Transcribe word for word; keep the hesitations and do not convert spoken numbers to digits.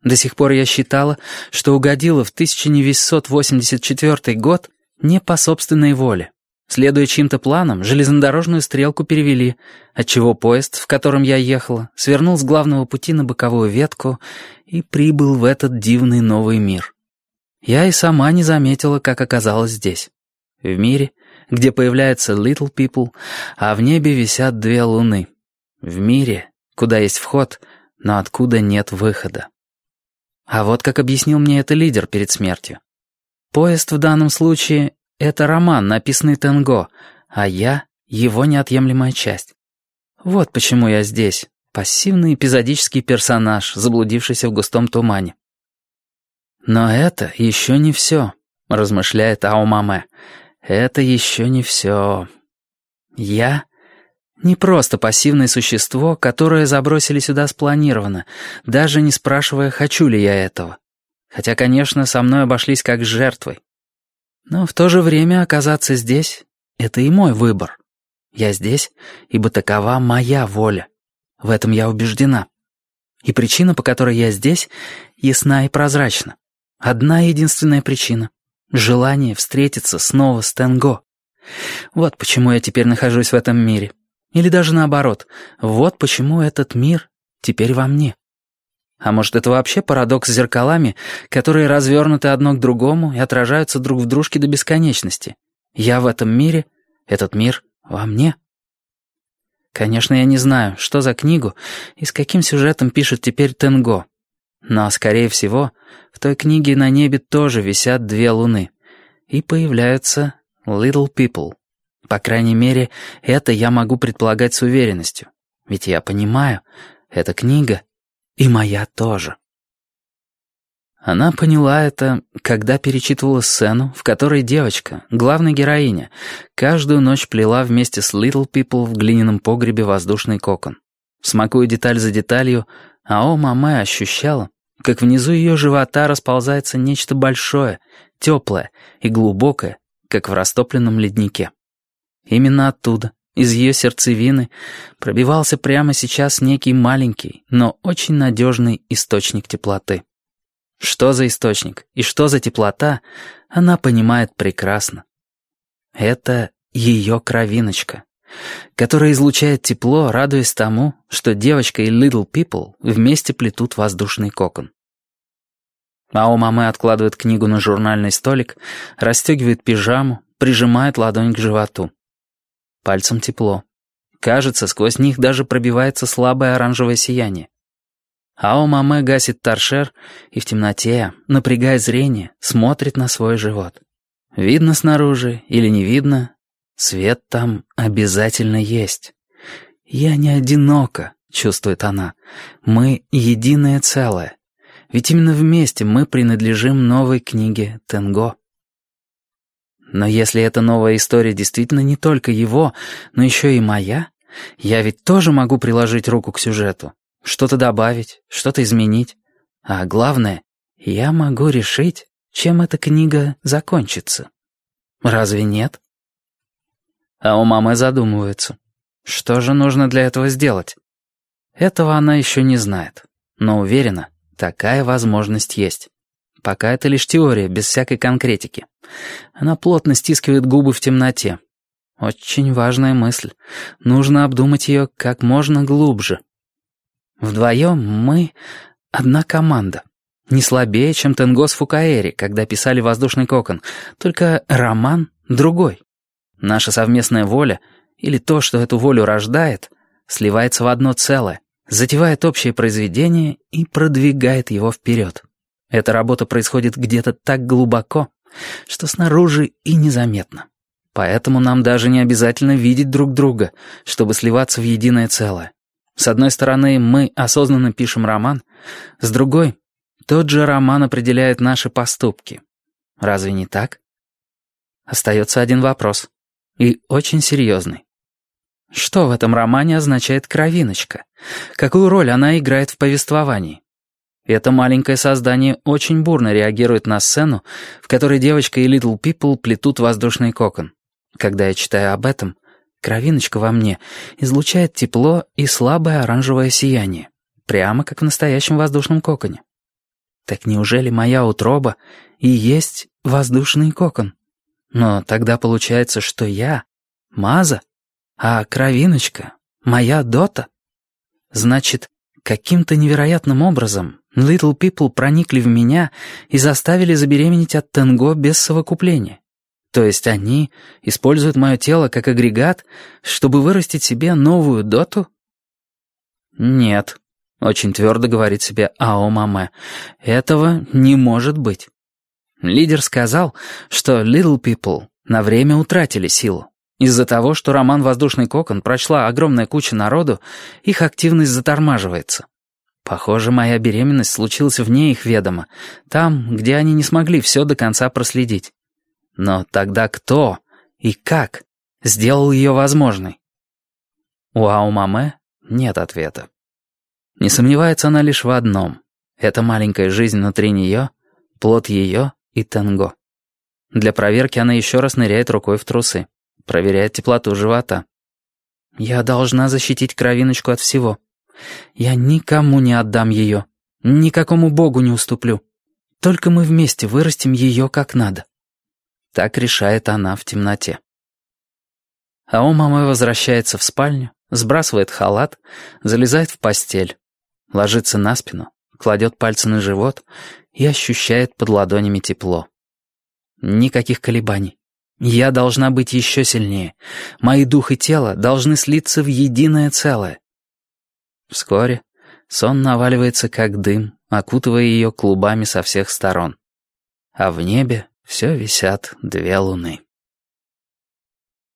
До сих пор я считала, что угодила в тысяча девятьсот восемьдесят четвёртый год не по собственной воле. Следуя чьим-то планам, железнодорожную стрелку перевели, отчего поезд, в котором я ехала, свернул с главного пути на боковую ветку и прибыл в этот дивный новый мир. Я и сама не заметила, как оказалась здесь. В мире, где появляются Little People, а в небе висят две луны. В мире, куда есть вход, но откуда нет выхода. А вот как объяснил мне это лидер перед смертью. Поезд в данном случае — это роман, написанный Тенго, а я — его неотъемлемая часть. Вот почему я здесь, пассивный эпизодический персонаж, заблудившийся в густом тумане. «Но это еще не все», — размышляет Аомаме. «Это еще не все. Я не просто пассивное существо, которое забросили сюда спланированно, даже не спрашивая, хочу ли я этого. Хотя, конечно, со мной обошлись как с жертвой. Но в то же время оказаться здесь — это и мой выбор. Я здесь, ибо такова моя воля. В этом я убеждена. И причина, по которой я здесь, ясна и прозрачна. Одна единственная причина — желание встретиться снова с Тенго. Вот почему я теперь нахожусь в этом мире. Или даже наоборот, вот почему этот мир теперь во мне. А может, это вообще парадокс с зеркалами, которые развернуты одно к другому и отражаются друг в дружке до бесконечности. Я в этом мире, этот мир во мне. Конечно, я не знаю, что за книгу и с каким сюжетом пишет теперь Тенго. Но, скорее всего, в той книге на небе тоже висят две луны. И появляются Little People. По крайней мере, это я могу предполагать с уверенностью. Ведь я понимаю, эта книга и моя тоже. Она поняла это, когда перечитывала сцену, в которой девочка, главная героиня, каждую ночь плела вместе с Little People в глиняном погребе воздушный кокон. Смакуя деталь за деталью, Аомаме ощущала, как внизу ее живота расползается нечто большое, теплое и глубокое, как в растопленном леднике. Именно оттуда, из ее сердцевины, пробивался прямо сейчас некий маленький, но очень надежный источник теплоты. Что за источник и что за теплота, она понимает прекрасно. Это ее кровиночка, которая излучает тепло, радуясь тому, что девочка и Little People вместе плетут воздушный кокон. Аомаме откладывает книгу на журнальный столик, расстегивает пижаму, прижимает ладонь к животу. Пальцем тепло. Кажется, сквозь них даже пробивается слабое оранжевое сияние. Аомаме гасит торшер и в темноте, напрягая зрение, смотрит на свой живот. Видно снаружи или не видно, свет там обязательно есть. «Я не одинока», — чувствует она. «Мы единое целое. Ведь именно вместе мы принадлежим новой книге Тенго». Но если эта новая история действительно не только его, но еще и моя, я ведь тоже могу приложить руку к сюжету, что-то добавить, что-то изменить. А главное, я могу решить, чем эта книга закончится. Разве нет? Аомаме задумывается. Что же нужно для этого сделать? Этого она еще не знает, но уверена, такая возможность есть. Пока это лишь теория, без всякой конкретики. Она плотно стискивает губы в темноте. Очень важная мысль. Нужно обдумать ее как можно глубже. Вдвоем мы одна команда. Не слабее, чем Тенго с Фукаэри, когда писали «Воздушный кокон», только роман другой. Наша совместная воля, или то, что эту волю рождает, сливается в одно целое, затевает общее произведение и продвигает его вперед. Эта работа происходит где-то так глубоко, что снаружи и незаметно. Поэтому нам даже не обязательно видеть друг друга, чтобы сливаться в единое целое. С одной стороны, мы осознанно пишем роман, с другой, тот же роман определяет наши поступки. Разве не так? Остается один вопрос, и очень серьезный. Что в этом романе означает кровиночка? Какую роль она играет в повествовании? Это маленькое создание очень бурно реагирует на сцену, в которой девочка и Little People плетут воздушный кокон. Когда я читаю об этом, кровиночка во мне излучает тепло и слабое оранжевое сияние, прямо как в настоящем воздушном коконе. Так неужели моя утроба и есть воздушный кокон? Но тогда получается, что я — Маза, а кровиночка — моя Дота. Значит, каким-то невероятным образом Little People проникли в меня и заставили забеременеть от Тенго без совокупления. То есть они используют мое тело как агрегат, чтобы вырастить себе новую Доту? Нет, очень твердо говорит себе Ао Маме, этого не может быть. Лидер сказал, что Little People на время утратили силу. Из-за того, что роман «Воздушный кокон» прочла огромная куча народу, их активность затормаживается. Похоже, моя беременность случилась вне их ведома, там, где они не смогли все до конца проследить. Но тогда кто и как сделал ее возможной? У Ао Маме нет ответа. Не сомневается она лишь в одном. Эта маленькая жизнь внутри нее — плод ее и Тенго. Для проверки она еще раз ныряет рукой в трусы, проверяет теплоту живота. «Я должна защитить кровиночку от всего. Я никому не отдам ее, никакому богу не уступлю. Только мы вместе вырастим ее как надо». Так решает она в темноте. Ао Маме возвращается в спальню, сбрасывает халат, залезает в постель, ложится на спину, кладет пальцы на живот и ощущает под ладонями тепло. Никаких колебаний. Я должна быть еще сильнее. Мои дух и тело должны слиться в единое целое. Вскоре сон наваливается как дым, окутывая ее клубами со всех сторон. А в небе все висят две луны.